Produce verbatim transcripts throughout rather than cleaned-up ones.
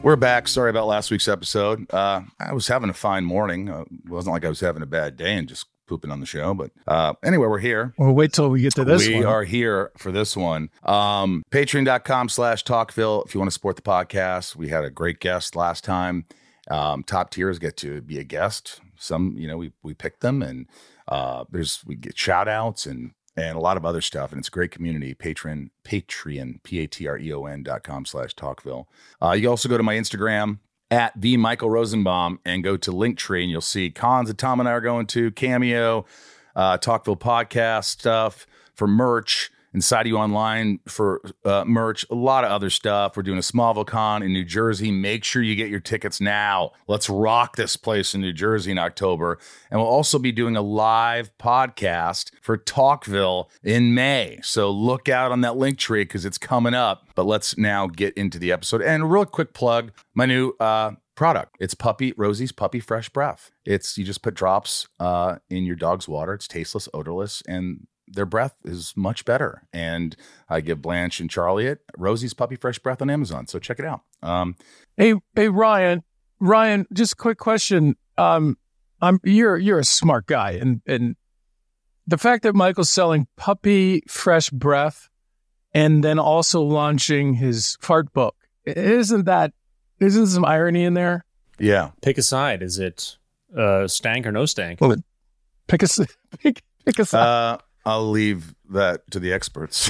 We're back. Sorry about last week's episode. Uh, I was having a fine morning. Uh, it wasn't like I was having a bad day and just pooping on the show. But uh, anyway, we're here. Well, wait till we get to this we one. We are here for this one. Um, Patreon.com slash Talkville. If you want to support the podcast, we had a great guest last time. Um, top tiers get to be a guest. Some, you know, we we picked them, and uh, there's we get shout outs and and a lot of other stuff. And it's a great community. Patreon, Patreon, P-A-T-R-E-O-N dot com slash Talkville. Uh, you also go to my Instagram at the Michael Rosenbaum and go to Linktree, and you'll see cons that Tom and I are going to, Cameo, uh, Talkville podcast stuff for merch, Inside You Online for uh, merch, a lot of other stuff. We're doing a Smallville Con in New Jersey. Make sure you get your tickets now. Let's rock this place in New Jersey in October. And we'll also be doing a live podcast for Talkville in May. So look out on that link tree because it's coming up. But let's now get into the episode. And a real quick plug, my new uh, product. It's Puppy Rosie's Puppy Fresh Breath. It's you just put drops uh, in your dog's water. It's tasteless, odorless, and their breath is much better. And I give Blanche and Charlie it. Rosie's Puppy Fresh Breath on Amazon. So check it out. Um, hey, hey, Ryan, Ryan, just a quick question. Um, I'm you're you're a smart guy, and and the fact that Michael's selling Puppy Fresh Breath and then also launching his fart book, isn't that isn't some irony in there? Yeah. Pick a side. Is it uh, stank or no stank? Well, pick a pick, pick a side. Uh, I'll leave that to the experts.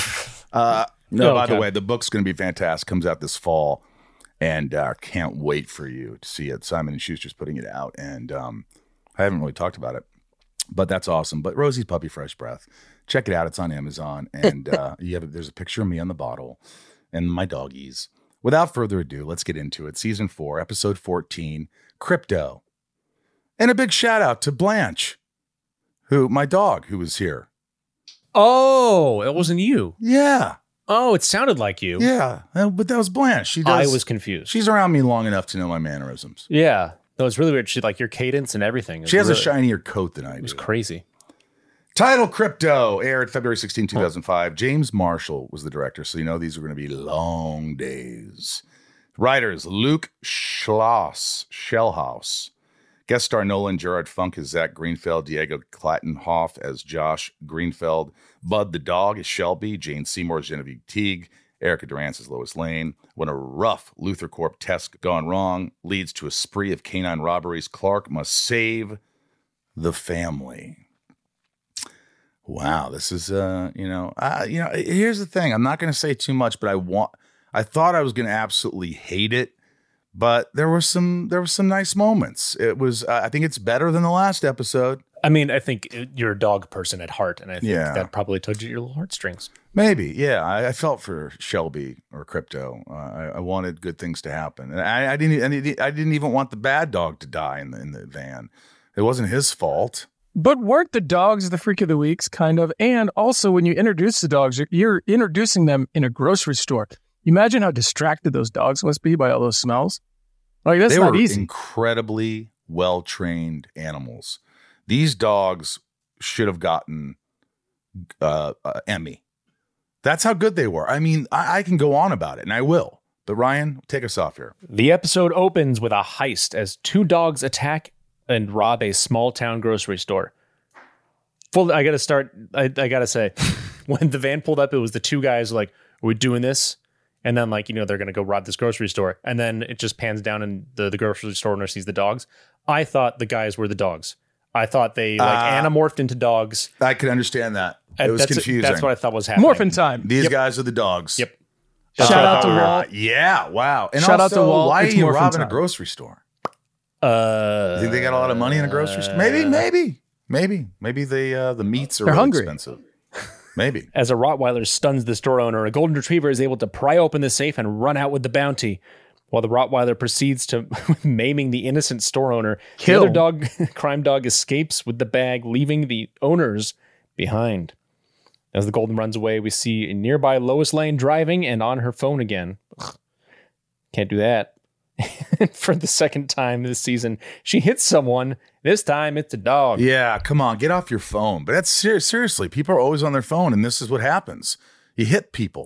uh, no, Oh, by okay. the way, the book's going to be fantastic. Comes out this fall, and uh, can't wait for you to see it. Simon and Schuster's putting it out, and um, I haven't really talked about it, but that's awesome. But Rosie's Puppy Fresh Breath, check it out. It's on Amazon, and uh, you have there's a picture of me on the bottle and my doggies. Without further ado, let's get into it. Season four, episode fourteen, Crypto, and a big shout out to Blanche. Who, my dog, who was here. Oh, it wasn't you. Yeah. Oh, it sounded like you. Yeah. Uh, But that was Blanche. She does. I was confused. She's around me long enough to know my mannerisms. Yeah. No, it's really weird. She like your cadence and everything. She has really, a shinier coat than I do. It was crazy. Title Crypto aired February sixteenth, two thousand five. James Marshall was the director, so you know these are going to be long days. Writers, Luke Schloss, Shellhouse. Guest star Nolan Gerard Funk as Zach Greenfeld, Diego Clattenhoff as Josh Greenfeld, Bud the dog as Shelby, Jane Seymour as Genevieve Teague, Erica Durance as Lois Lane. When a rough Luther Corp test gone wrong leads to a spree of canine robberies, Clark must save the family. Wow, this is uh, you know, uh, you know. Here's the thing: I'm not going to say too much, but I want. I thought I was going to absolutely hate it. But there were some there were some nice moments. It was uh, I think it's better than the last episode. I mean, I think you're a dog person at heart, and I think Yeah. that probably tugged at your little heartstrings. Maybe, yeah. I, I felt for Shelby or Crypto. Uh, I, I wanted good things to happen, and I, I didn't. I didn't even want the bad dog to die in the in the van. It wasn't his fault. But weren't the dogs the freak of the weeks, kind of? And also, when you introduce the dogs, you're, you're introducing them in a grocery store. You imagine how distracted those dogs must be by all those smells? Like, that's they not were easy. incredibly well-trained animals. These dogs should have gotten uh, uh, Emmy. That's how good they were. I mean, I, I can go on about it, and I will. But Ryan, take us off here. The episode opens with a heist as two dogs attack and rob a small town grocery store. Full. I got to start. I, I got to say, when the van pulled up, it was the two guys like, "Are we doing this?" And then, like, you know, they're going to go rob this grocery store. And then it just pans down and the, the grocery store owner sees the dogs. I thought the guys were the dogs. I thought they, like, Uh, anamorphed into dogs. I could understand that. It And was that's, confusing. That's what I thought was happening. Morphin' time. These Yep. guys are the dogs. Yep. Shout That's what I out to thought. Walt. Uh, yeah, wow. And Shout out also, to Walt. why It's are you morphin' robbing time. a grocery store? Uh, You think they got a lot of money in a grocery store? Maybe, maybe, maybe. Maybe the, uh, the meats are They're really hungry. expensive. Maybe. As a Rottweiler stuns the store owner, a golden retriever is able to pry open the safe and run out with the bounty. While the Rottweiler proceeds to maiming the innocent store owner, Kill. the other dog, crime dog, escapes with the bag, leaving the owners behind. As the Golden runs away, we see a nearby Lois Lane driving and on her phone again. Ugh, can't do that. For the second time this season, she hits someone. This time it's a dog. Yeah, come on, get off your phone. But that's ser- seriously, people are always on their phone, and this is what happens. You hit people.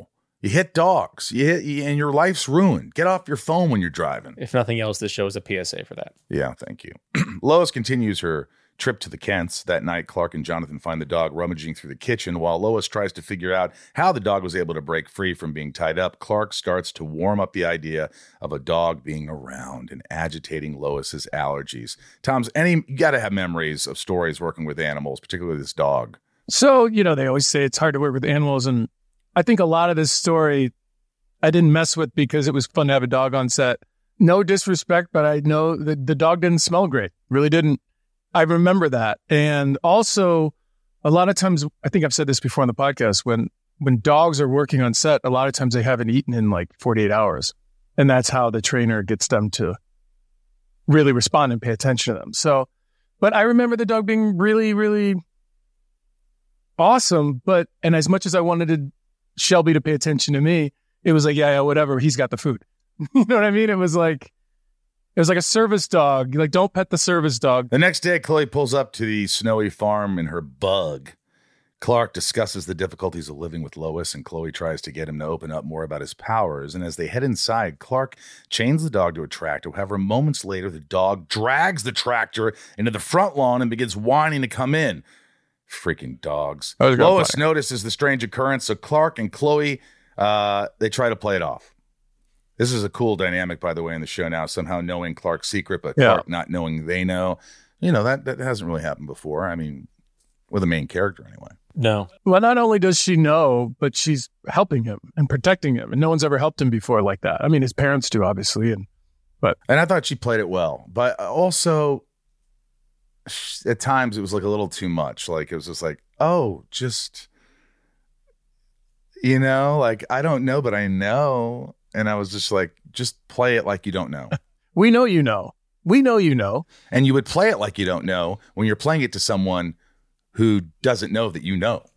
You hit dogs, you hit, you, and your life's ruined. Get off your phone when you're driving. If nothing else, this show is a P S A for that. Yeah, thank you. Lois continues her trip to the Kents. That night, Clark and Jonathan find the dog rummaging through the kitchen. While Lois tries to figure out how the dog was able to break free from being tied up, Clark starts to warm up the idea of a dog being around and agitating Lois's allergies. Tom's, any you got to have memories of stories working with animals, particularly this dog. So, you know, they always say it's hard to work with animals, and I think a lot of this story I didn't mess with because it was fun to have a dog on set. No disrespect, but I know that the dog didn't smell great. Really didn't. I remember that. And also, a lot of times, I think I've said this before on the podcast, when when dogs are working on set, a lot of times they haven't eaten in like forty-eight hours. And that's how the trainer gets them to really respond and pay attention to them. So, but I remember the dog being really, really awesome. But, and as much as I wanted to, Shelby to pay attention to me, it was like, yeah, yeah, whatever. He's got the food. You know what I mean? It was like, it was like a service dog. Like, don't pet the service dog. The next day, Chloe pulls up to the snowy farm in her bug. Clark discusses the difficulties of living with Lois, and Chloe tries to get him to open up more about his powers. And as they head inside, Clark chains the dog to a tractor. However, moments later, the dog drags the tractor into the front lawn and begins whining to come in. Freaking dogs. Lois notices the strange occurrence, so Clark and Chloe, uh, they try to play it off. This is a cool dynamic, by the way, in the show now, somehow knowing Clark's secret, but yeah. Clark not knowing they know. You know, that, that hasn't really happened before. I mean, with a main character anyway. No. Well, not only does she know, but she's helping him and protecting him. And no one's ever helped him before like that. I mean, his parents do, obviously. And but and I thought she played it well. But also, at times, it was like a little too much. Like, it was just like, oh, just, you know, like, I don't know, but I know. And I was just like, just play it like you don't know. We know you know. We know you know. And you would play it like you don't know when you're playing it to someone who doesn't know that you know.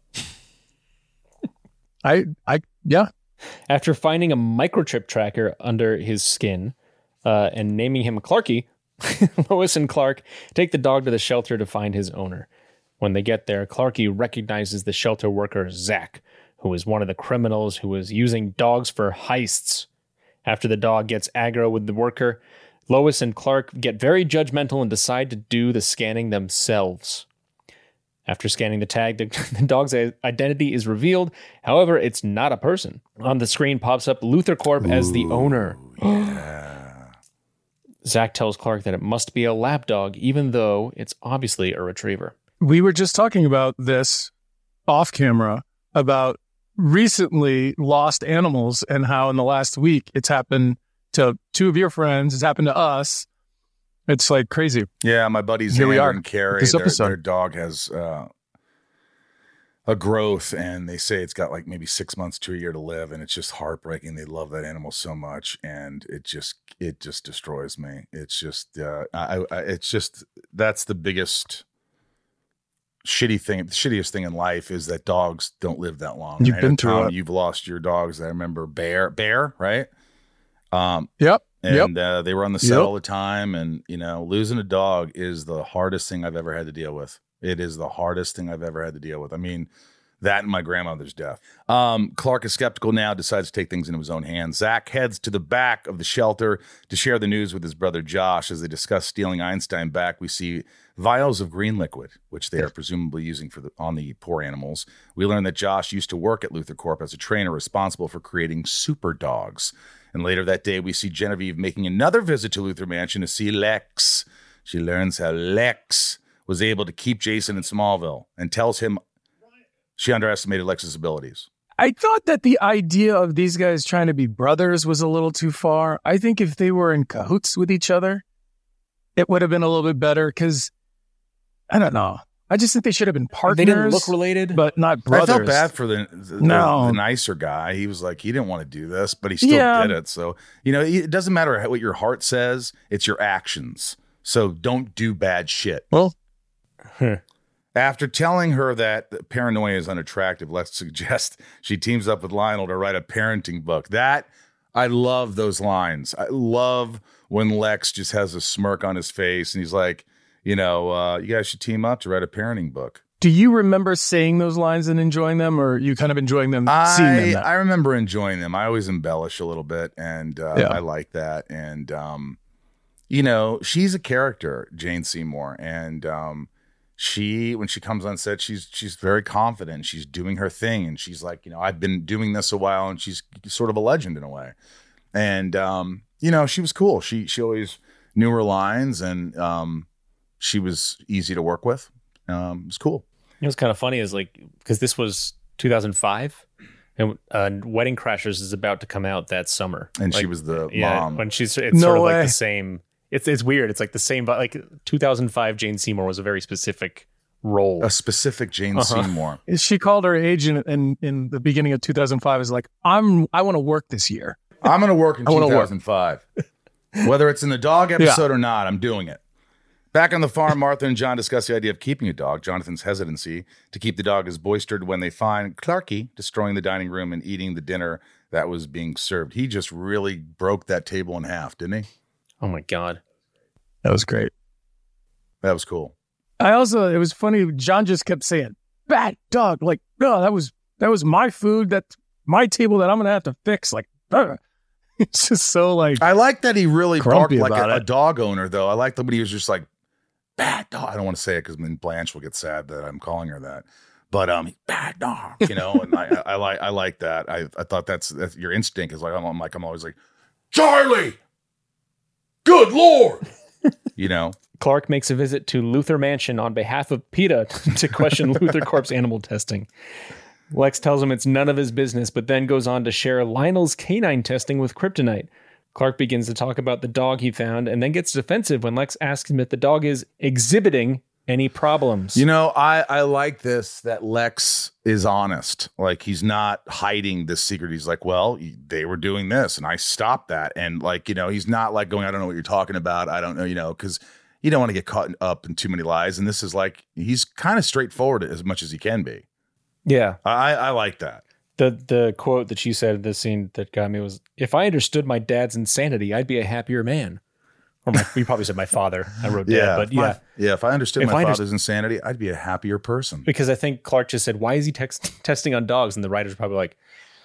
I, I, yeah. After finding a microchip tracker under his skin uh, and naming him Clarky, Lois and Clark take the dog to the shelter to find his owner. When they get there, Clarky recognizes the shelter worker, Zach, who is one of the criminals who was using dogs for heists. After the dog gets aggro with the worker, Lois and Clark get very judgmental and decide to do the scanning themselves. After scanning the tag, the, the dog's identity is revealed. However, it's not a person. On the screen pops up Luther Corp Ooh, as the owner. Yeah. Zach tells Clark that it must be a lap dog, even though it's obviously a retriever. We were just talking about this off camera, about recently lost animals and how in the last week it's happened to two of your friends. It's happened to us. It's like crazy. Yeah, my buddies Here Andrew we are, and Carrie, this their, episode. their dog has uh, a growth, and they say it's got like maybe six months to a year to live, and it's just heartbreaking. They love that animal so much, and it just it just destroys me. It's just uh, I, I it's just that's the biggest shitty thing. The shittiest thing in life is that dogs don't live that long. You've right? been through Tom, it. You've lost your dogs. I remember Bear, Bear, right? Um, Yep. And yep. uh, they were on the set Yep. all the time. And, you know, losing a dog is the hardest thing I've ever had to deal with. It is the hardest thing I've ever had to deal with. I mean, that and my grandmother's death. Um, Clark is skeptical now, decides to take things into his own hands. Zach heads to the back of the shelter to share the news with his brother Josh. As they discuss stealing Einstein back, we see vials of green liquid, which they are presumably using for the, on the poor animals. We learn that Josh used to work at Luther Corp as a trainer responsible for creating super dogs. And later that day, we see Genevieve making another visit to Luther Mansion to see Lex. She learns how Lex was able to keep Jason in Smallville and tells him she underestimated Lex's abilities. I thought that the idea of these guys trying to be brothers was a little too far. I think if they were in cahoots with each other, it would have been a little bit better because, I don't know. I just think they should have been partners. They didn't look related, but not brothers. I felt bad for the the, no. the, the nicer guy. He was like, he didn't want to do this, but he still Yeah. did it. So, you know, it doesn't matter what your heart says. It's your actions. So don't do bad shit. Well, After telling her that paranoia is unattractive, let's suggest she teams up with Lionel to write a parenting book. That, I love those lines. I love when Lex just has a smirk on his face and he's like, you know, uh, you guys should team up to write a parenting book. Do you remember saying those lines and enjoying them, or you kind of enjoying them, I, seeing them now? I remember enjoying them. I always embellish a little bit, and uh, Yeah. I like that. And, um, you know, she's a character, Jane Seymour, and um, she, when she comes on set, she's she's very confident. She's doing her thing, and she's like, you know, I've been doing this a while, and she's sort of a legend in a way. And, um, you know, she was cool. She, she always knew her lines, and um, she was easy to work with. Um, it was cool. It was kind of funny is like, because this was two thousand five and uh, Wedding Crashers is about to come out that summer. And like, she was the yeah, mom. when she's, it's No sort of way. like the same. It's it's weird. It's like the same, but like two thousand five Jane Seymour was a very specific role. A specific Jane Uh-huh. Seymour. She called her agent in, in the beginning of two thousand five is like, I'm, I want to work this year. I'm going to work in I wanna work. two thousand five. Whether it's in the dog episode or not, I'm doing it. Back on the farm, Martha and John discuss the idea of keeping a dog. Jonathan's hesitancy to keep the dog is boistered when they find Clarky destroying the dining room and eating the dinner that was being served. He just really broke that table in half, didn't he? Oh my God. That was great. That was cool. I also, it was funny. John just kept saying, bad dog. Like, no, that was, that was my food. That's my table that I'm going to have to fix. Like, ugh. It's just so like, I like that he really barked Grumpy like about a, a it. dog owner, though. I like that when he was just like, bad dog. I don't want to say it because then Blanche will get sad that I'm calling her that. But um, bad dog, you know, and I, I, I like I like that. I, I thought that's, that's your instinct is like I'm, I'm like I'm always like, Charlie, good Lord, you know. Clark makes a visit to Luther Mansion on behalf of PETA to question Luther Corp's animal testing. Lex tells him it's none of his business, but then goes on to share Lionel's canine testing with kryptonite. Clark begins to talk about the dog he found and then gets defensive when Lex asks him if the dog is exhibiting any problems. You know, I, I like this, that Lex is honest. Like, he's not hiding this secret. He's like, well, they were doing this and I stopped that. And like, you know, he's not like going, I don't know what you're talking about. I don't know, you know, because you don't want to get caught up in too many lies. And this is like, he's kind of straightforward as much as he can be. Yeah. I, I like that. The the quote that she said in the scene that got me was, if I understood my dad's insanity, I'd be a happier man. Or my, you probably said my father. I wrote dad, Yeah. but if my- yeah. yeah. If I understood If my I underst- father's insanity, I'd be a happier person. Because I think Clark just said, why is he text- testing on dogs? And the writer's probably like,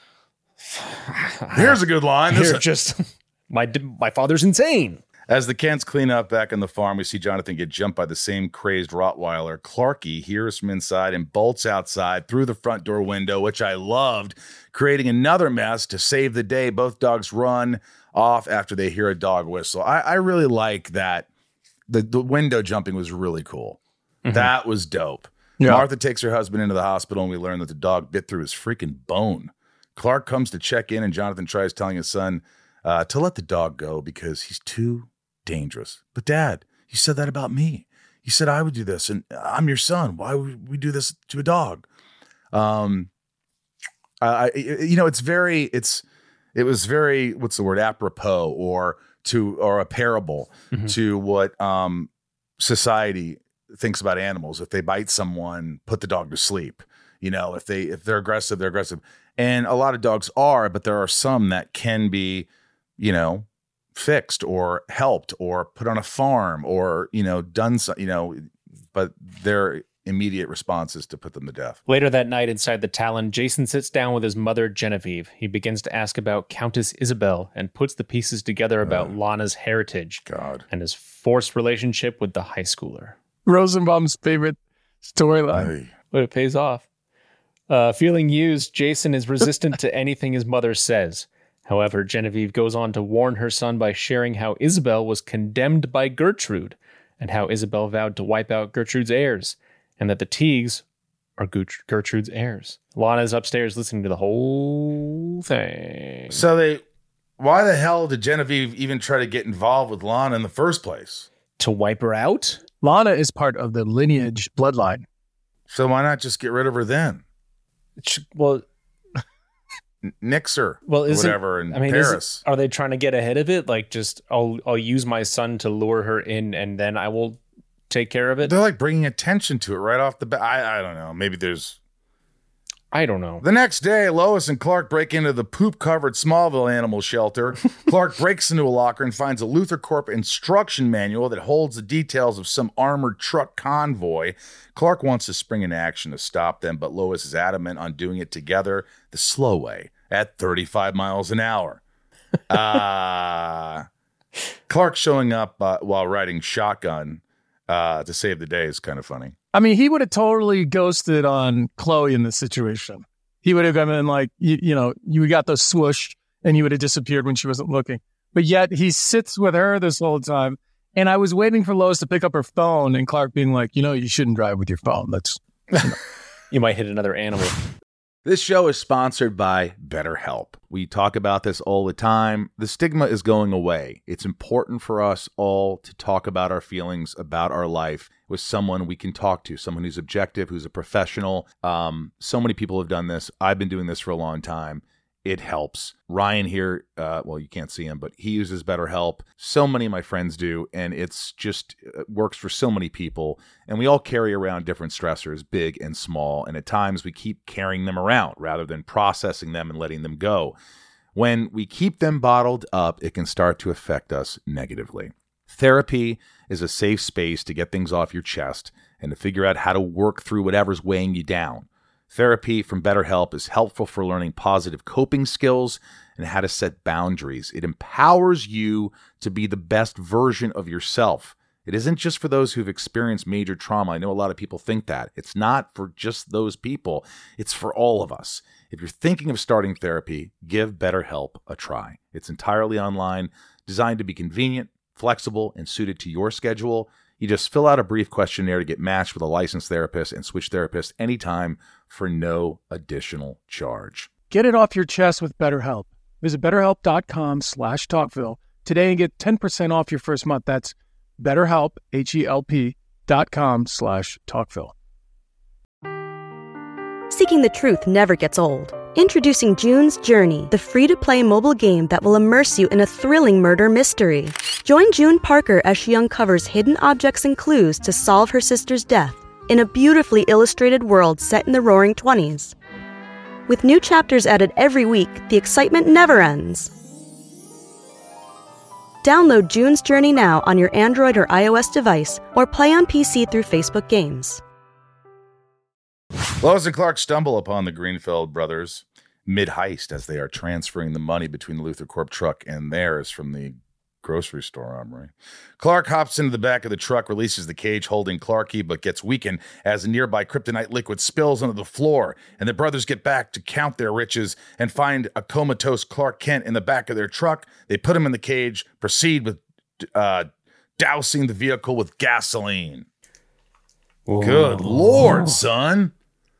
Here's a good line. This here, just, my my father's insane. As the Kents clean up back on the farm, we see Jonathan get jumped by the same crazed Rottweiler. Clarky hears from inside and bolts outside through the front door window, which I loved, creating another mess to save the day. Both dogs run off after they hear a dog whistle. I, I really like that. The, the window jumping was really cool. Mm-hmm. That was dope. Yeah. Martha takes her husband into the hospital, and we learn that the dog bit through his freaking bone. Clark comes to check in, and Jonathan tries telling his son uh, to let the dog go because he's too dangerous. But Dad, you said that about me. You said I would do this, and I'm your son. Why would we do this to a dog? Um, I, I you know, it's very, it's, it was very, what's the word, apropos, or to, or a parable Mm-hmm. to what um society thinks about animals. If they bite someone, put the dog to sleep. You know, if they if they're aggressive, they're aggressive. And a lot of dogs are, but there are some that can be, you know, fixed or helped or put on a farm or, you know, done so, you know, but their immediate response is to put them to death. Later that night inside the Talon, Jason sits down with his mother, Genevieve. He begins to ask about Countess Isabel and puts the pieces together about Lana's heritage God. and his forced relationship with the high schooler. Rosenbaum's favorite storyline. Ay. But it pays off. Uh, feeling used, Jason is resistant to anything his mother says. However, Genevieve goes on to warn her son by sharing how Isabel was condemned by Gertrude and how Isabel vowed to wipe out Gertrude's heirs and that the Teagues are Gert- Gertrude's heirs. Lana's upstairs listening to the whole thing. So they, why the hell did Genevieve even try to get involved with Lana in the first place? To wipe her out? Lana is part of the lineage bloodline. So why not just get rid of her then? Ch- Well, N- Nix her, well, or is whatever in I mean, is Paris. it, are they trying to get ahead of it? Like, just I'll I'll use my son to lure her in, and then I will take care of it. They're like bringing attention to it right off the bat. I, I don't know. Maybe there's. I don't know. The next day, Lois and Clark break into the poop-covered Smallville animal shelter. Clark breaks into a locker and finds a Luthor Corp instruction manual that holds the details of some armored truck convoy. Clark wants to spring into action to stop them, but Lois is adamant on doing it together the slow way at thirty-five miles an hour. Uh, Clark showing up uh, while riding shotgun uh, to save the day is kind of funny. I mean, he would have totally ghosted on Chloe in this situation. He would have been like, you, you know, you got those swoosh and he would have disappeared when she wasn't looking. But yet he sits with her this whole time. And I was waiting for Lois to pick up her phone and Clark being like, you know, you shouldn't drive with your phone. That's, you know. You might hit another animal. This show is sponsored by BetterHelp. We talk about this all the time. The stigma is going away. It's important for us all to talk about our feelings, about our life with someone we can talk to, someone who's objective, who's a professional. Um, so many people have done this. I've been doing this for a long time. It helps. Ryan here, uh, well, you can't see him, but he uses BetterHelp. So many of my friends do, and it's just it works for so many people. And we all carry around different stressors, big and small, and at times we keep carrying them around rather than processing them and letting them go. When we keep them bottled up, it can start to affect us negatively. Therapy is a safe space to get things off your chest and to figure out how to work through whatever's weighing you down. Therapy from BetterHelp is helpful for learning positive coping skills and how to set boundaries. It empowers you to be the best version of yourself. It isn't just for those who've experienced major trauma. I know a lot of people think that. It's not for just those people. It's for all of us. If you're thinking of starting therapy, give BetterHelp a try. It's entirely online, designed to be convenient, flexible, and suited to your schedule. You just fill out a brief questionnaire to get matched with a licensed therapist and switch therapists anytime for no additional charge. Get it off your chest with BetterHelp. Visit betterhelp.com slash talkville today and get ten percent off your first month. That's BetterHelp, H-E-L-P dot com slash talkville. Seeking the truth never gets old. Introducing June's Journey, the free-to-play mobile game that will immerse you in a thrilling murder mystery. Join June Parker as she uncovers hidden objects and clues to solve her sister's death in a beautifully illustrated world set in the roaring twenties. With new chapters added every week, the excitement never ends. Download June's Journey now on your Android or iOS device or play on P C through Facebook Games. Lois and Clark stumble upon the Greenfield brothers mid-heist as they are transferring the money between the Luthor Corp truck and theirs from the grocery store armory. Clark hops into the back of the truck, releases the cage holding Clarky, but gets weakened as a nearby kryptonite liquid spills onto the floor, and the brothers get back to count their riches and find a comatose Clark Kent in the back of their truck. They put him in the cage, proceed with uh, dousing the vehicle with gasoline. Whoa. Good Lord, son.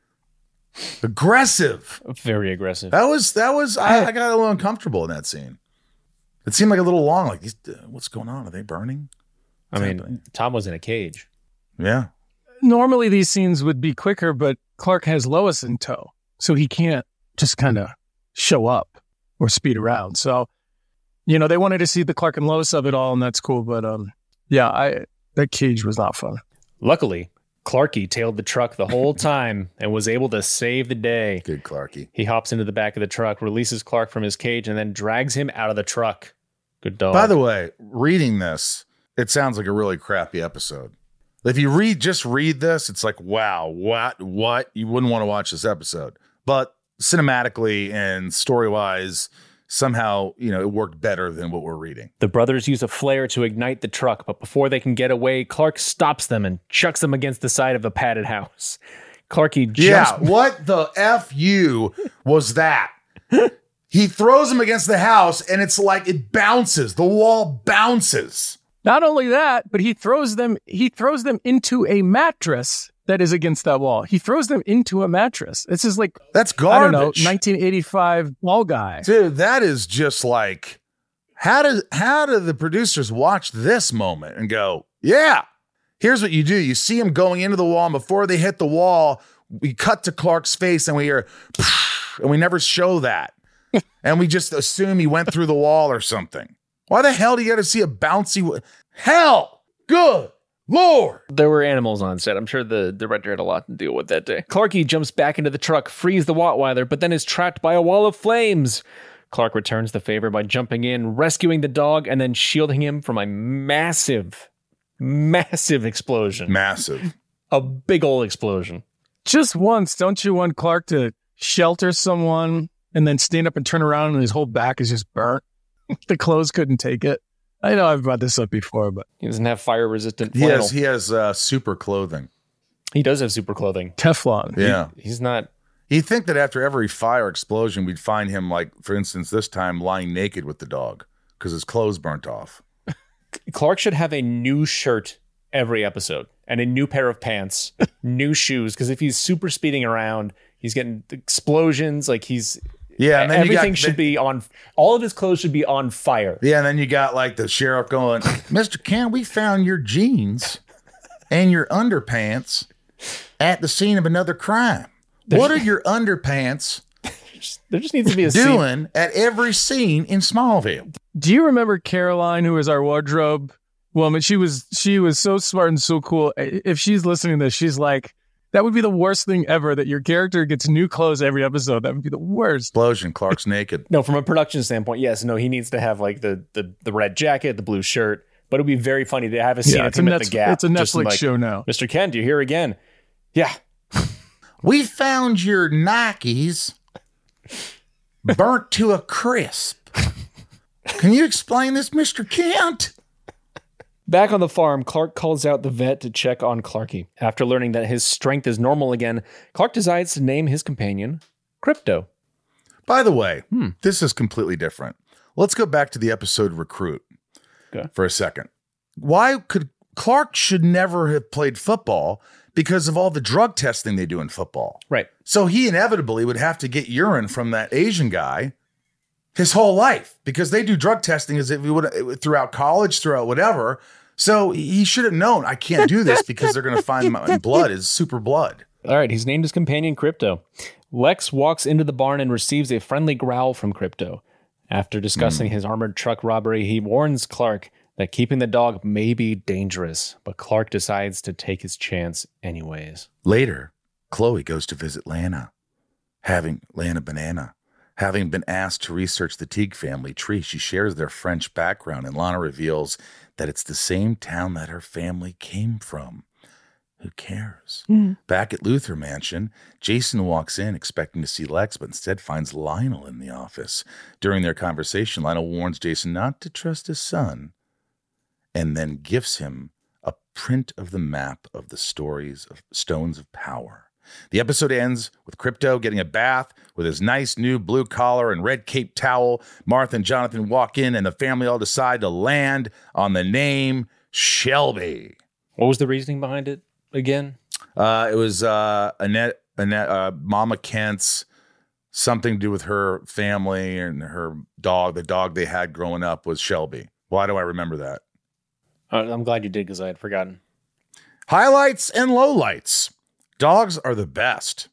Aggressive. Very aggressive. That was, that was, I, I got a little uncomfortable in that scene. It seemed like a little long. Like, these, uh, what's going on? Are they burning? What's I mean, happening? Tom was in a cage. Yeah. Normally these scenes would be quicker, but Clark has Lois in tow, so he can't just kind of show up or speed around. So, you know, they wanted to see the Clark and Lois of it all, and that's cool. But um, yeah, I that cage was not fun. Luckily, Clarky tailed the truck the whole time and was able to save the day. Good Clarky. He hops into the back of the truck, releases Clark from his cage, and then drags him out of the truck. Good dog. By the way, reading this, it sounds like a really crappy episode. If you read, just read this, it's like, wow, what, what? You wouldn't want to watch this episode. But cinematically and story-wise, somehow, you know, it worked better than what we're reading. The brothers use a flare to ignite the truck, but before they can get away, Clark stops them and chucks them against the side of a padded house. Clarky jumps. Yeah, what the F U was that? He throws him against the house, and it's like it bounces. The wall bounces. Not only that, but he throws them. He throws them into a mattress that is against that wall. He throws them into a mattress. This is like that's garbage. I don't know, nineteen eighty-five Wall Guy. Dude, that is just like how do how do the producers watch this moment and go, yeah? Here's what you do. You see him going into the wall, and before they hit the wall, we cut to Clark's face, and we hear, and we never show that. And we just assume he went through the wall or something. Why the hell do you got to see a bouncy? W- hell, good Lord. There were animals on set. I'm sure the director had a lot to deal with that day. Clarky jumps back into the truck, frees the Rottweiler, but then is trapped by a wall of flames. Clark returns the favor by jumping in, rescuing the dog, and then shielding him from a massive, massive explosion. Massive. A big old explosion. Just once, don't you want Clark to shelter someone and then stand up and turn around and his whole back is just burnt? The clothes couldn't take it. I know I've brought this up before, but He doesn't have fire-resistant He flannel. has, he has uh, super clothing. He does have super clothing. Teflon. Yeah. He- he's not... You'd think that after every fire explosion, we'd find him, like, for instance, this time lying naked with the dog because his clothes burnt off. Clark should have a new shirt every episode and a new pair of pants, new shoes, because if he's super speeding around, he's getting explosions, like he's... Yeah, and then everything you got, should be on... All of his clothes should be on fire. Yeah, and then you got, like, the sheriff going, Mister Kent, we found your jeans and your underpants at the scene of another crime. What are your underpants There just needs to be a scene. doing at every scene in Smallville? Do you remember Caroline, who was our wardrobe woman? She was she was so smart and so cool. If she's listening to this, she's like, that would be the worst thing ever, that your character gets new clothes every episode. That would be the worst. Explosion. Clark's naked. No, from a production standpoint, yes. No, he needs to have like the the, the red jacket, the blue shirt. But it'd be very funny to have a scene Yeah, of it's a, him Netflix, at the Gap. it's a just Netflix like, show now. Mister Kent, you're here again. Yeah. We found your Nikes burnt to a crisp. Can you explain this, Mister Kent? Back on the farm, Clark calls out the vet to check on Clarky. After learning that his strength is normal again, Clark decides to name his companion Crypto. By the way, Hmm. this is completely different. Let's go back to the episode Recruit Okay. for a second. Why could Clark should never have played football because of all the drug testing they do in football. Right. So he inevitably would have to get urine from that Asian guy his whole life because they do drug testing as if he would throughout college, throughout whatever. So he should have known I can't do this because they're going to find my blood is super blood. All right, he's named his companion Crypto. Lex walks into the barn and receives a friendly growl from Crypto. After discussing his armored truck robbery, he warns Clark that keeping the dog may be dangerous, but Clark decides to take his chance anyways. Later, Chloe goes to visit Lana, having Lana Banana. Having been asked to research the Teague family tree, she shares their French background, and Lana reveals that it's the same town that her family came from. Who cares? Mm. Back at Luther Mansion, Jason walks in expecting to see Lex, but instead finds Lionel in the office. During their conversation, Lionel warns Jason not to trust his son, and then gifts him a print of the map of the stories of Stones of Power. The episode ends with Crypto getting a bath with his nice new blue collar and red cape towel. Martha and Jonathan walk in, and the family all decide to land on the name Shelby. What was the reasoning behind it again? Uh, it was uh, Annette, Annette uh, Mama Kent's, something to do with her family and her dog. The dog they had growing up was Shelby. Why do I remember that? Uh, I'm glad you did because I had forgotten. Highlights and lowlights. Dogs are the best.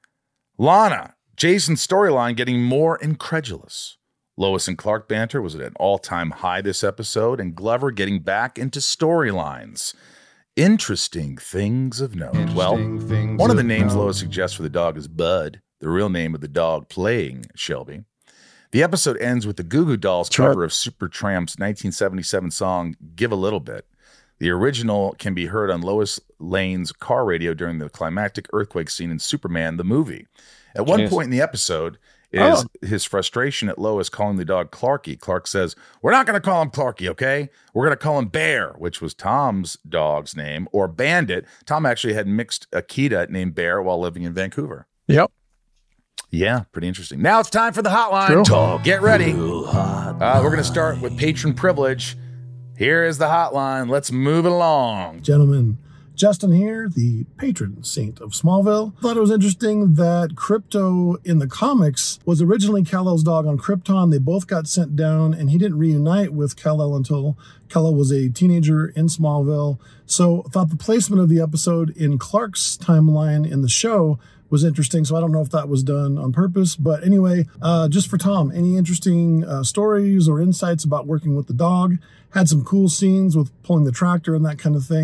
Lana, Jason's storyline getting more incredulous. Lois and Clark banter was at an all-time high this episode, and Glover getting back into storylines. Interesting things of note. Interesting Well, things one of the of names note. Lois suggests for the dog is Bud, the real name of the dog playing Shelby. The episode ends with the Goo Goo Dolls Sure. cover of Supertramp's nineteen seventy-seven song, Give a Little Bit. The original can be heard on Lois Lane's car radio during the climactic earthquake scene in Superman, the movie. At one Jeez. point in the episode is Oh. his frustration at Lois calling the dog Clarky. Clark says, we're not going to call him Clarky, okay? We're going to call him Bear, which was Tom's dog's name, or Bandit. Tom actually had mixed Akita named Bear while living in Vancouver. Yep. Yeah, pretty interesting. Now it's time for the hotline. True. Talk. Get ready. Uh, we're going to start with patron privilege. Here is the hotline. Let's move it along. Gentlemen, Justin here, the patron saint of Smallville. Thought it was interesting that Crypto in the comics was originally Kal-El's dog on Krypton. They both got sent down, and he didn't reunite with Kal-El until Kal-El was a teenager in Smallville. So thought the placement of the episode in Clark's timeline in the show was interesting. So I don't know if that was done on purpose. But anyway, uh, just for Tom, any interesting uh, stories or insights about working with the dog? Had some cool scenes with pulling the tractor and that kind of thing.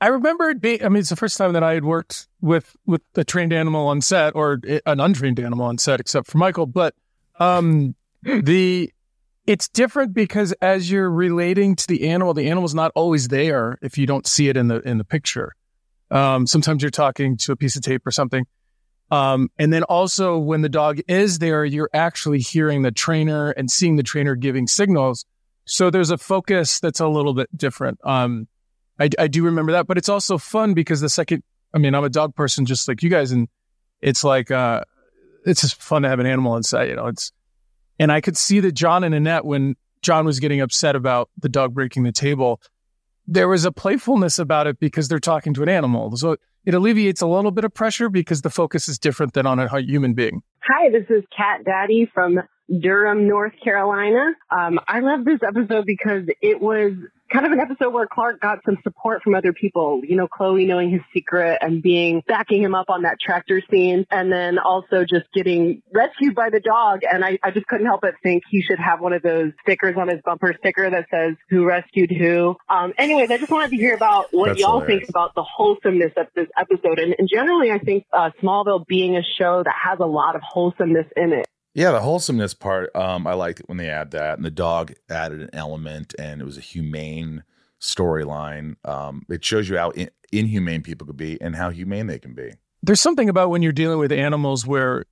I remember it being, I mean, it's the first time that I had worked with, with a trained animal on set or an untrained animal on set, except for Michael. But um, the it's different because as you're relating to the animal, the animal's not always there if you don't see it in the in the picture. Um, sometimes you're talking to a piece of tape or something. Um, and then also when the dog is there, you're actually hearing the trainer and seeing the trainer giving signals. So there's a focus that's a little bit different. Um, I, I do remember that, but it's also fun because the second, I mean, I'm a dog person just like you guys, and it's like, uh, it's just fun to have an animal inside, you know, it's, and I could see that John and Annette, when John was getting upset about the dog breaking the table, there was a playfulness about it because they're talking to an animal. So it alleviates a little bit of pressure because the focus is different than on a human being. Hi, this is Kat Daddy from Durham, North Carolina. Um, I love this episode because it was kind of an episode where Clark got some support from other people. You know, Chloe knowing his secret and being backing him up on that tractor scene, and then also just getting rescued by the dog. And I, I just couldn't help but think he should have one of those stickers on his bumper sticker that says "Who rescued who." Um, anyways, I just wanted to hear about what That's y'all hilarious. think about the wholesomeness of this episode. And, and generally, I think uh, Smallville being a show that has a lot of wholesomeness in it. Yeah, the wholesomeness part, um, I liked it when they add that, and the dog added an element, and it was a humane storyline. Um, it shows you how in- inhumane people could be and how humane they can be. There's something about when you're dealing with animals where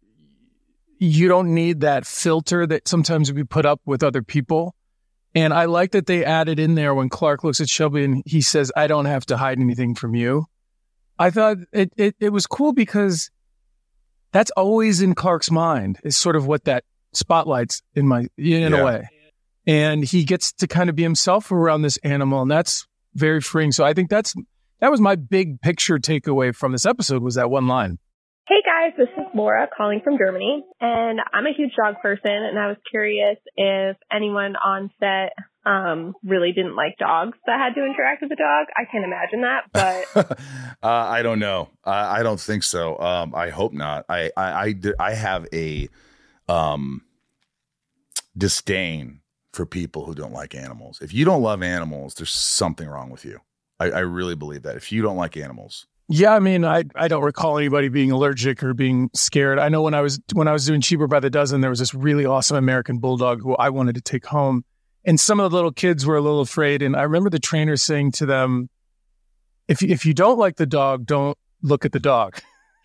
you don't need that filter that sometimes we put up with other people. And I like that they added in there when Clark looks at Shelby and he says, "I don't have to hide anything from you." I thought it, it, it was cool because that's always in Clark's mind, is sort of what that spotlight's in my, in Yeah. a way. And he gets to kind of be himself around this animal, and that's very freeing. So I think that's, that was my big picture takeaway from this episode, was that one line. Hey guys, this is Laura calling from Germany, and I'm a huge dog person, and I was curious if anyone on set um, really didn't like dogs that had to interact with a dog. I can't imagine that, but uh, I don't know. I, I don't think so. Um, I hope not. I, I, I, d- I have a um, disdain for people who don't like animals. If you don't love animals, there's something wrong with you. I, I really believe that. If you don't like animals. Yeah, I mean, I, I don't recall anybody being allergic or being scared. I know when I was when I was doing Cheaper by the Dozen, there was this really awesome American bulldog who I wanted to take home. And some of the little kids were a little afraid. And I remember the trainer saying to them, if, if you don't like the dog, don't look at the dog.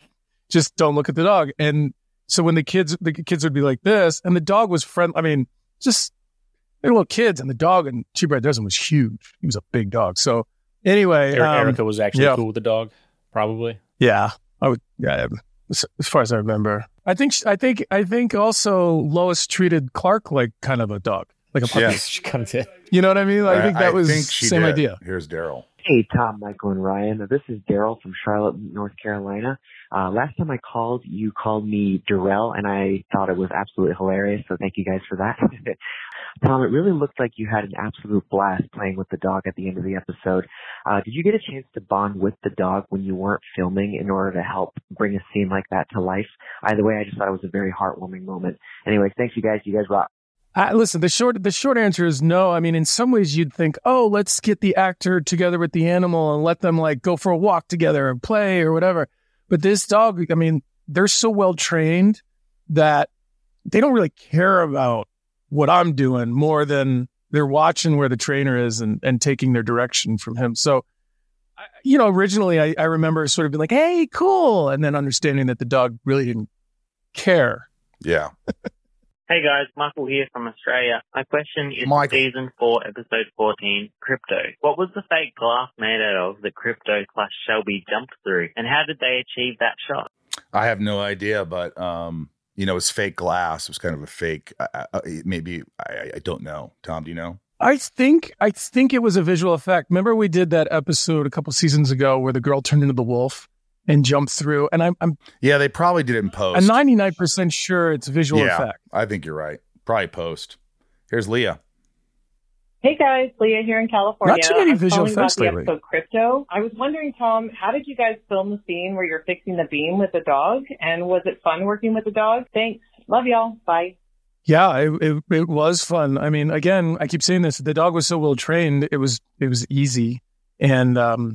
Just don't look at the dog. And so when the kids the kids would be like this, and the dog was friendly. I mean, just they were little kids, and the dog in Cheaper by the Dozen was huge. He was a big dog. So anyway. Er- um, Erica was actually yeah. cool with the dog, probably. Yeah, I would. Yeah, as as far as I remember, I think. I think. I think also Lois treated Clark like kind of a dog, like a puppy. Yes. She kind of did. You know what I mean? Like, I think that was think she same did. idea. Here's Daryl. Hey, Tom, Michael, and Ryan. This is Daryl from Charlotte, North Carolina. Uh, last time I called, you called me Darrell, and I thought it was absolutely hilarious, so thank you guys for that. Tom, it really looked like you had an absolute blast playing with the dog at the end of the episode. Uh, did you get a chance to bond with the dog when you weren't filming in order to help bring a scene like that to life? Either way, I just thought it was a very heartwarming moment. Anyways, thanks, you guys. You guys rock. Uh, listen, the short the short answer is no. I mean, in some ways, you'd think, oh, let's get the actor together with the animal and let them like go for a walk together and play or whatever. But this dog, I mean, they're so well trained that they don't really care about what I'm doing more than they're watching where the trainer is and, and taking their direction from him. So, I- you know, originally I, I remember sort of being like, hey, cool. And then understanding that the dog really didn't care. Yeah. Hey guys, Michael here from Australia. My question is Michael. season four, episode fourteen, Crypto. What was the fake glass made out of that Crypto slash Shelby jumped through? And how did they achieve that shot? I have no idea, but, um, you know, it's fake glass. It was kind of a fake, uh, uh, maybe, I, I don't know. Tom, do you know? I think I think it was a visual effect. Remember we did that episode a couple seasons ago where the girl turned into the wolf and jumped through. And I'm I'm, Yeah, they probably did it in post. I'm ninety-nine percent sure it's a visual yeah, effect. I think you're right. Probably post. Here's Leah. Hey guys, Leah here in California. Not too many I'm visual calling effects about the lately. episode Crypto. I was wondering, Tom, how did you guys film the scene where you're fixing the beam with the dog? And was it fun working with the dog? Thanks. Love y'all. Bye. Yeah, it, it it was fun. I mean, again, I keep saying this. The dog was so well trained. It was it was easy, and um,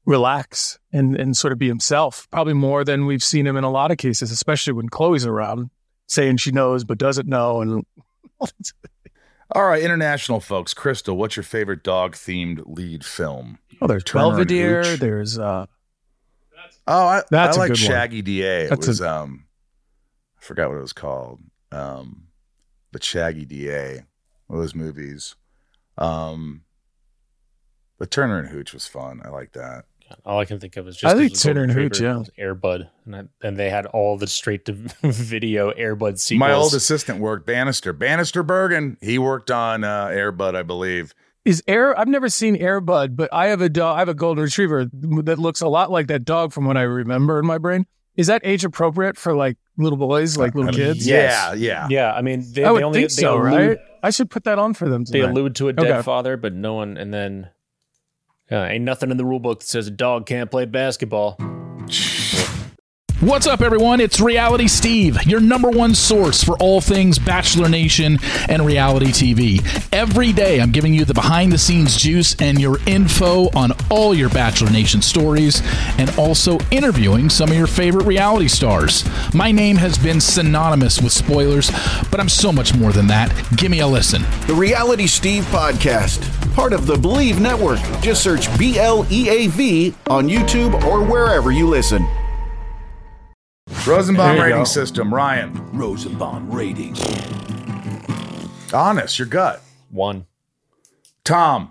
relax and, and sort of be himself, probably more than we've seen him in a lot of cases, especially when Chloe's around, saying she knows but doesn't know. And all right, international folks. Crystal, what's your favorite dog-themed lead film? Oh, there's Turner and Belvedere. Hooch. There's uh, oh, I, that's I a like good one. Shaggy D A. It That's was a- um, I forgot what it was called. Um, but Shaggy D A, one of those movies. Um, but Turner and Hooch was fun. I like that. All I can think of is just I think 'cause it was Turner and Golden Hooch, Retriever, yeah. was Air Bud, and, I, and they had all the straight to video Air Bud sequels. My old assistant worked Bannister. Bannister Bergen. He worked on uh, Air Bud, I believe. Is Air? I've never seen Air Bud, but I have a dog. I have a golden retriever that looks a lot like that dog from what I remember in my brain. Is that age appropriate for like little boys, like little I mean, kids? Yeah, yeah. Yeah, I mean, they, I would they only think they so, allude, right? I should put that on for them. They tonight. allude to a dead Okay. father, but no one. And then uh, ain't nothing in the rule book that says a dog can't play basketball. What's up, everyone? It's Reality Steve, your number one source for all things Bachelor Nation and reality T V. Every day, I'm giving you the behind-the-scenes juice and your info on all your Bachelor Nation stories, and also interviewing some of your favorite reality stars. My name has been synonymous with spoilers, but I'm so much more than that. Give me a listen. The Reality Steve Podcast, part of the Believe Network. Just search B L E A V on YouTube or wherever you listen. Rosenbaum There you rating go. system. Ryan. Rosenbaum rating. Honest, your gut. One. Tom.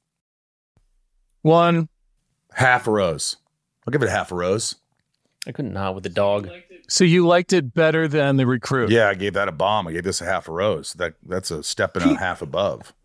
One. Half a rose. I'll give it half a rose. I could not with the dog. So you liked it better than the recruit? Yeah, I gave that a bomb. I gave this a half a rose. That That's a step and a half above.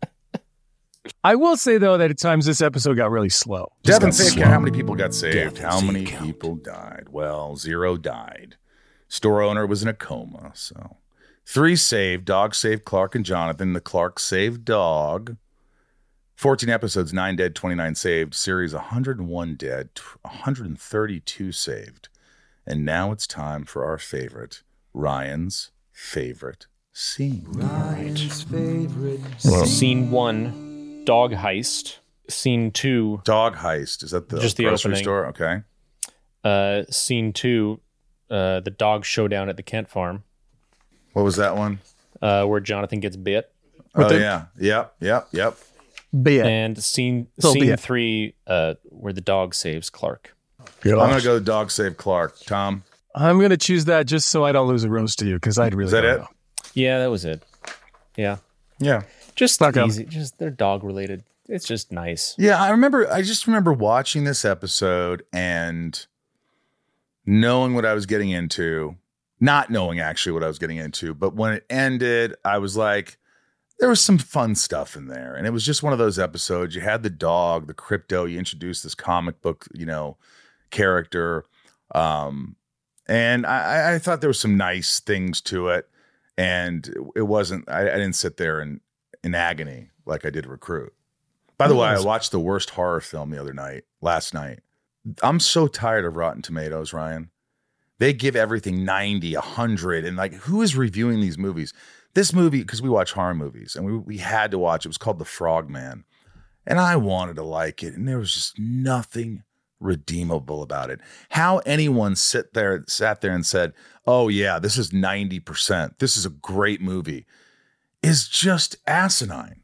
I will say though that at times this episode got really slow. Devin, got say slow. how many people got saved? Devin, how say many count. people died? Well, zero died. Store owner was in a coma. So three saved. Dog saved Clark and Jonathan. The Clark saved dog. fourteen episodes, nine dead, twenty-nine saved. Series one hundred one dead, one hundred thirty-two saved. And now it's time for our favorite, Ryan's favorite scene. Ryan's favorite. Scene one, dog heist. Scene two, Dog heist. Is that the Just the grocery opening. store? Okay. uh, scene two, uh, the dog showdown at the Kent farm, What was that one? uh, where Jonathan gets bit. Oh, yeah. Yep, yep, yep. Be it. And scene Little scene bit. three, uh, where the dog saves Clark. I'm going to go with dog save Clark. Tom? I'm going to choose that just so I don't lose a rose to you because I'd really Is that don't it? know. Yeah, that was it. Yeah, Yeah. just Stuck 'em. easy. Just they're dog related. It's just nice. Yeah, I remember, I just remember watching this episode and knowing what I was getting into, not knowing actually what I was getting into, but when it ended, I was like, there was some fun stuff in there. And it was just one of those episodes. You had the dog, the crypto, you introduced this comic book, you know, character. Um, and I, I thought there was some nice things to it. And it wasn't, I, I didn't sit there in, in agony like I did Recruit. By the way, I watched the worst horror film the other night, last night. I'm so tired of Rotten Tomatoes, Ryan. They give everything ninety, one hundred. And like, who is reviewing these movies? This movie, because we watch horror movies and we, we had to watch, it was called The Frogman. And I wanted to like it. And there was just nothing redeemable about it. How anyone sit there, sat there and said, oh yeah, this is ninety percent. This is a great movie is just asinine.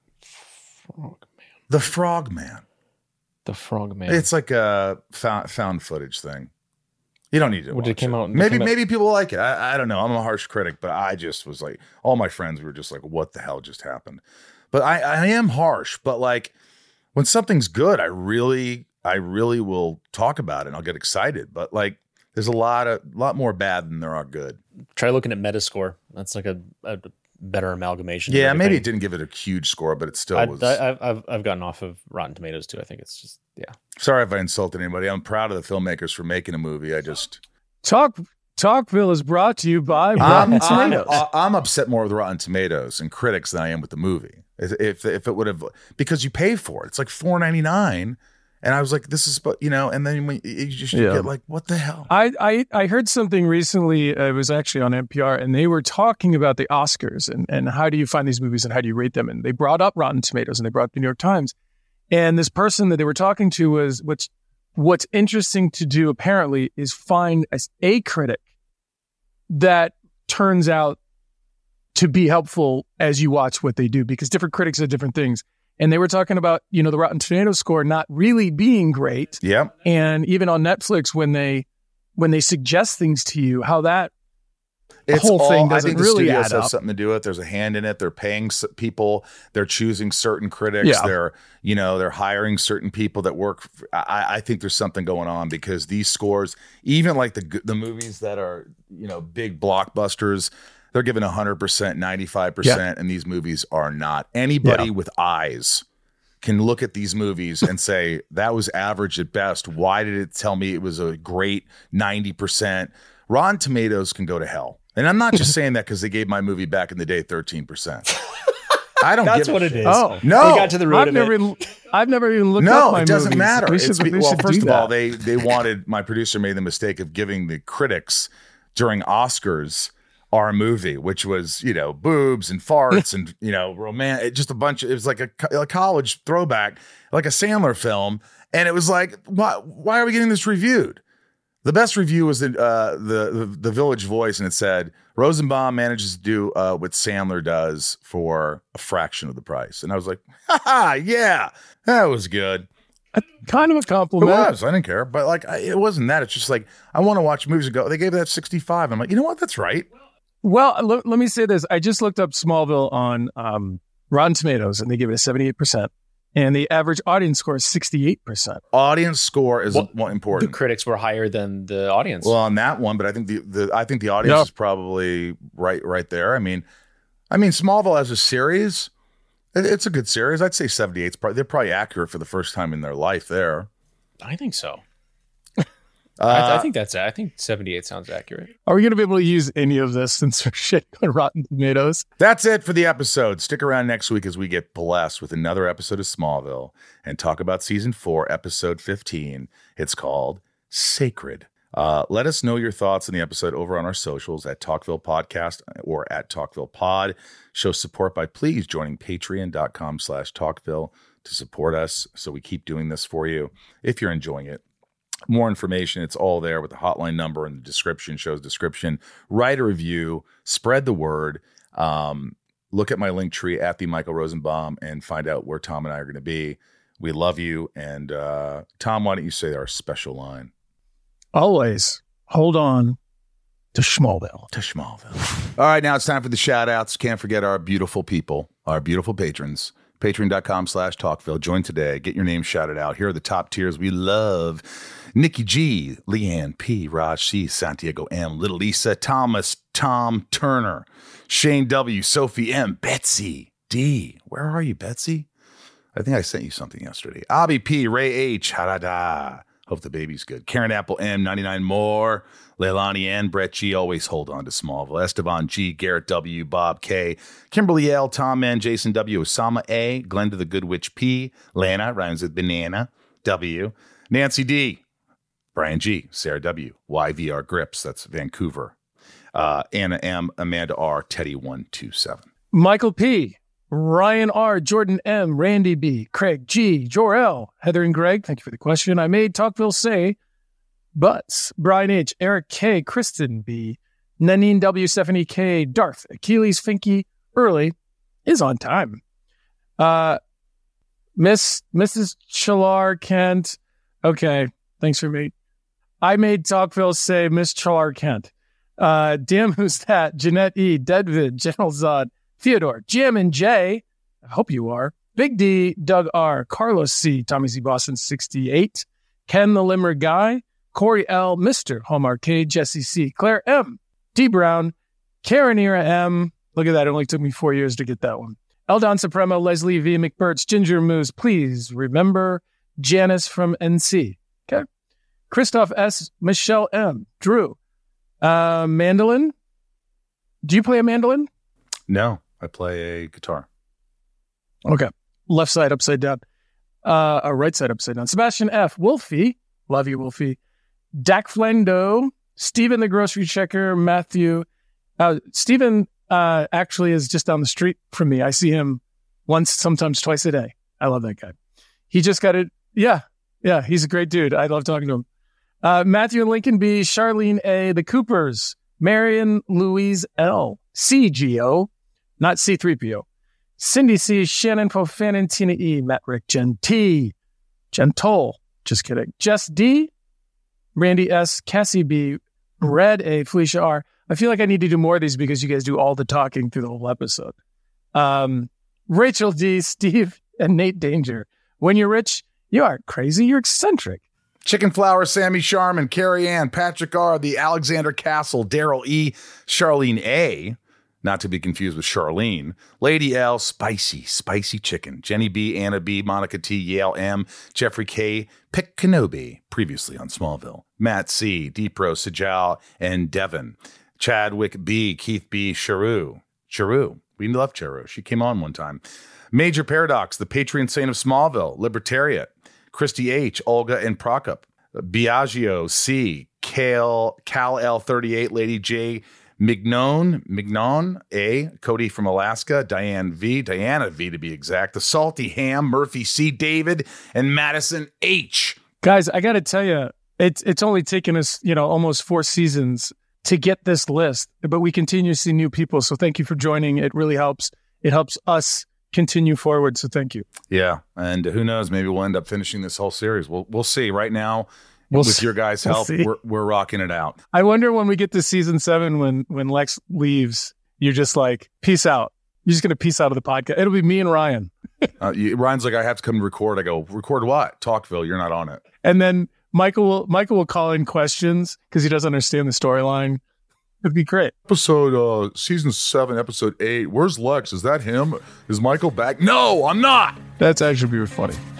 Frog The Frogman. The Frogman. It's like a found, found footage thing. You don't need to. Well, did it watch came it. out- it Maybe came out- maybe people like it. I, I don't know. I'm a harsh critic, but I just was like, all my friends were just like, what the hell just happened? But I, I am harsh. But like, when something's good, I really I really will talk about it and I'll get excited. But like, there's a lot of lot more bad than there are good. Try looking at Metascore. That's like a, a better amalgamation. of Yeah, maybe it everything. didn't give it a huge score, but it still I, was. I, I've I've I've gotten off of Rotten Tomatoes too. I think it's just yeah. Sorry if I insulted anybody. I'm proud of the filmmakers for making a movie. I just Talk Talkville is brought to you by I'm, Rotten I'm, Tomatoes. I'm upset more with Rotten Tomatoes and critics than I am with the movie. If if, if it would have, because you pay for it, it's like four ninety-nine, and I was like, this is, you know, and then when you just you Yeah. get like, what the hell? I, I I heard something recently. Uh, it was actually on N P R, and they were talking about the Oscars and, and how do you find these movies and how do you rate them? And they brought up Rotten Tomatoes and they brought up the New York Times. And this person that they were talking to was, which what's interesting to do apparently is find as a critic that turns out to be helpful as you watch what they do, because different critics have different things. And they were talking about, you know, the Rotten Tomatoes score not really being great. Yeah. And even on Netflix, when they when they suggest things to you, how that It's whole all, thing I doesn't think the really studios add have up. something to do with it. There's a hand in it. They're paying s- people. They're choosing certain critics. Yeah. They're, you know, they're hiring certain people that work. f- I, I think there's something going on, because these scores, even like the g- the movies that are, you know, big blockbusters, they're given one hundred percent, ninety-five percent, and these movies are not. Anybody Yeah. with eyes can look at these movies and say, that was average at best. Why did it tell me it was a great ninety percent? Rotten Tomatoes can go to hell. And I'm not just saying that because they gave my movie back in the day thirteen percent. I don't That's give a what it shit. is. Oh, No. They got to the root I've of never, it. even, I've never even looked No, up my it doesn't movies. matter. We It's should, be- we well, should first do of all, that. they they wanted, my producer made the mistake of giving the critics during Oscars our movie, which was, you know, boobs and farts and, you know, romantic, just a bunch of, it was like a, co- a college throwback, like a Sandler film. And it was like, why, why are we getting this reviewed? The best review was the, uh, the, the, the Village Voice, and it said, Rosenbaum manages to do uh, what Sandler does for a fraction of the price. And I was like, ha ha, yeah, that was good. Kind of a It compliment. was. I didn't care. But like, I, it wasn't that. It's just like, I want to watch movies and go, they gave that sixty-five. I'm like, you know what? That's right. Well, l- let me say this. I just looked up Smallville on um, Rotten Tomatoes, and they give it a seventy-eight percent. And the average audience score is sixty-eight percent. Audience score is Well, one The important. critics were higher than the audience. Well, on that one, but I think the, the I think the audience Yeah. is probably right right there. I mean, I mean, Smallville as a series, it, it's a good series. I'd say seventy-eight's probably, they're probably accurate for the first time in their life there. I think so. Uh, I, I think that's I think seventy-eight sounds accurate. Are we going to be able to use any of this since we're shit on Rotten Tomatoes? That's it for the episode. Stick around next week as we get blessed with another episode of Smallville and talk about season four, episode fifteen. It's called Sacred. Uh, let us know your thoughts on the episode over on our socials at Talkville Podcast or at Talkville Pod. Show support by please joining patreon.com slash Talkville to support us so we keep doing this for you if you're enjoying it. More information, it's all there with the hotline number and the description, show's description. Write a review, spread the word. Um, look at my link tree at the Michael Rosenbaum and find out where Tom and I are going to be. We love you. And uh, Tom, why don't you say our special line? Always hold on to Schmalville. To Schmalville. All right, now it's time for the shout outs. Can't forget our beautiful people, our beautiful patrons. Patreon.com slash Talkville. Join today. Get your name shouted out. Here are the top tiers we love. Nikki G, Leanne P, Raj C, Santiago M, Little Lisa, Thomas, Tom Turner, Shane W, Sophie M, Betsy D. Where are you, Betsy? I think I sent you something yesterday. Abby P, Ray H, Harada. Hope the baby's good. Karen Apple M, ninety-nine more. Leilani N, Brett G, always hold on to Smallville. Esteban G, Garrett W, Bob K, Kimberly L, Tom N, Jason W, Osama A, Glenda the Good Witch P, Lana, rhymes with banana, W, Nancy D, Brian G, Sarah W, Y V R Grips, that's Vancouver, uh, Anna M, Amanda R, Teddy one two seven. Michael P, Ryan R, Jordan M, Randy B, Craig G, Jor-El, Heather and Greg, thank you for the question. I made Talkville say, Butts, Brian H, Eric K, Kristen B, Nanine W, Stephanie K, Darth, Achilles Finky, early, is on time. Uh, Miss, Missus Chalar Kent, okay, thanks for me. I made Talkville say Miss Chalar Kent. Uh, damn, who's that? Jeanette E, Deadvid, General Zod, Theodore, Jim and J, I hope you are. Big D, Doug R, Carlos C, Tommy Z Boston sixty-eight, Ken the Limmer Guy, Corey L, Mister Home Arcade, Jesse C, Claire M, D Brown, Karen Era M, look at that, it only took me four years to get that one. Eldon Supremo, Leslie V, McBurts, Ginger Moose, please remember Janice from N C. Okay. Christoph S, Michelle M, Drew, uh, mandolin. Do you play a mandolin? No, I play a guitar. Okay. Left side upside down. Uh, or right side upside down. Sebastian F. Wolfie. Love you, Wolfie. Dak Flendo. Stephen the grocery checker. Matthew. Uh, Stephen uh, actually is just down the street from me. I see him once, sometimes twice a day. I love that guy. He just got it. Yeah. Yeah, he's a great dude. I love talking to him. Uh, Matthew and Lincoln B, Charlene A, the Coopers, Marion Louise L, C G O, not C three P O, Cindy C, Shannon Fofanin, Tina E, Matt Rick, Jen T, Gentole, just kidding, Jess D, Randy S, Cassie B, Red A, Felicia R. I feel like I need to do more of these because you guys do all the talking through the whole episode. Um, Rachel D, Steve, and Nate Danger. When you're rich, you aren't crazy, you're eccentric. Chicken Flower, Sammy Sharman, Carrie Ann, Patrick R, the Alexander Castle, Daryl E, Charlene A, not to be confused with Charlene, Lady L, Spicy, Spicy Chicken, Jenny B, Anna B, Monica T, Yale M, Jeffrey K, Pick Kenobi, previously on Smallville, Matt C, Depro, Sajal, and Devin, Chadwick B, Keith B, Charu, Charu, we love Charu, she came on one time, Major Paradox, the Patreon Saint of Smallville, Libertariat, Christy H, Olga and Prokop, Biagio C, Cal, Cal L thirty-eight, Lady J, Mignon, Mignon A, Cody from Alaska, Diane V, Diana V to be exact, the Salty Ham, Murphy C, David, and Madison H. Guys, I got to tell you, it's it's only taken us, you know, almost four seasons to get this list, but we continue to see new people. So thank you for joining. It really helps. It helps us continue forward. So thank you. Yeah. And who knows, maybe we'll end up finishing this whole series. We'll, we'll see. Right now, we'll with see. your guys' We'll help, see. we're, we're rocking it out. I wonder when we get to season seven, when, when Lex leaves, you're just like, peace out. You're just going to peace out of the podcast. It'll be me and Ryan. uh, you, Ryan's like, I have to come record. I go, record what? Talkville. You're not on it. And then Michael will, Michael will call in questions because he doesn't understand the storyline. It'd be great. Episode, uh, season seven, episode eight. Where's Lex? Is that him? Is Michael back? No, I'm not. That's actually be funny.